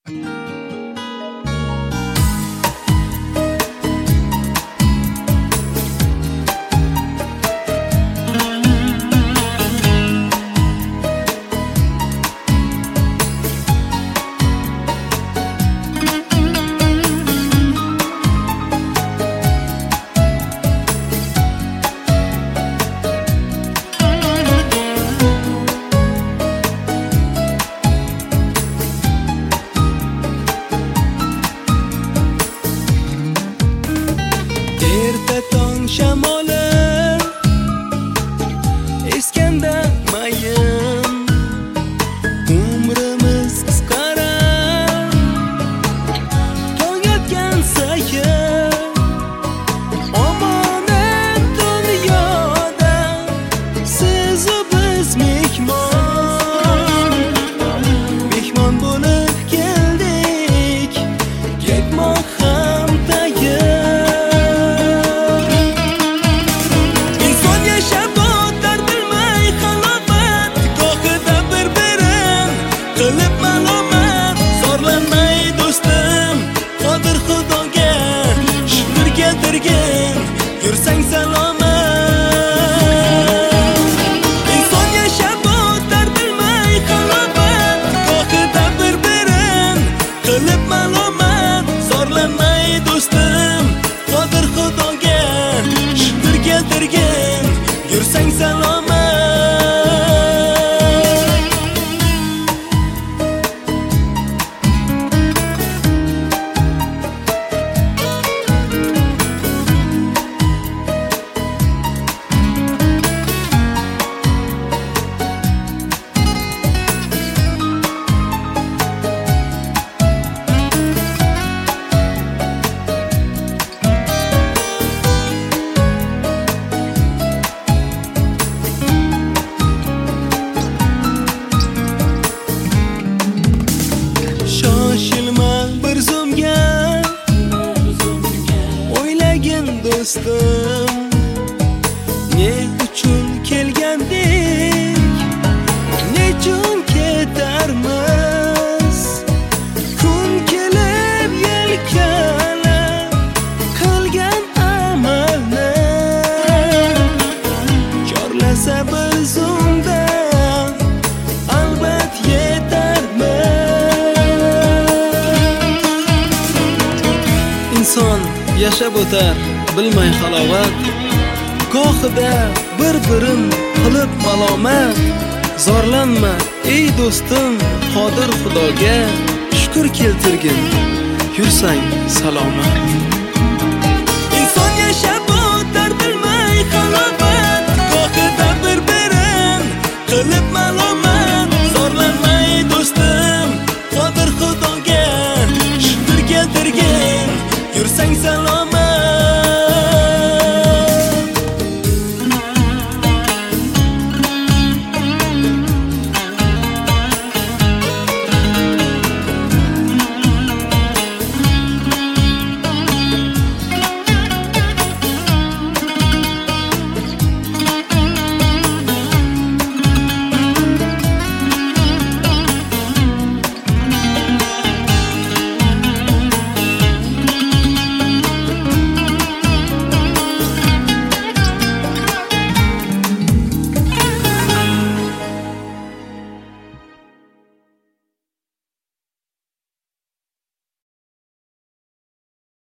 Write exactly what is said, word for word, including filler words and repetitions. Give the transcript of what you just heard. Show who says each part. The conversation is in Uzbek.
Speaker 1: Erta tong shamoli eskanda mayim, umrimiz qisqarar tong otgan sayin. Omonat dunyoda sizu biz mehmon, mehmon bo'lib keldik, ketmoq ham tayin. Qilib malomat zorlanmay do'stim, qodir Xudoga shukr keltirgin, yursang salomat. Inson yashab o'tar bilmay halovat, gohida bir-birin qilib malomat zorlanmay do'stim, qodir Xudoga shukr keltirgin, yursang salomat. Shoshilma bir zumga, o'ylagin do'stim, ne uchun kelgandik, nechun ketarmiz. Kun kelib yelkalab qilgan amalni chorlasa bir zumda albat yetarmiz. Inson yashab o'tar bilmay halovat, gohida bir-birin qilib malomat. Zorlanma ey do'stim, qodir Xudoga shukr keltirgin, yursang salomat.